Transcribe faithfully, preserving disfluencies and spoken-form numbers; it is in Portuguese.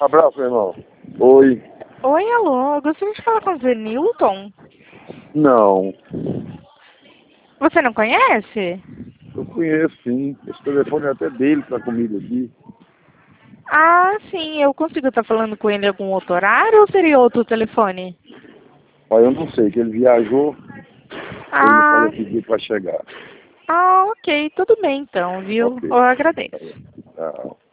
Abraço, meu irmão. Oi. Oi, alô. Eu gostaria de falar com o Zenilton. Não. Você não conhece? Eu conheço, sim. Esse telefone é até dele, tá comigo aqui. Ah, sim. Eu consigo estar falando com ele em algum outro horário ou seria outro telefone? Olha, eu não sei, que ele viajou, ele não Ah, falou que dia para chegar. ah, ok. Tudo bem então, viu? Ok. Eu agradeço. Tchau.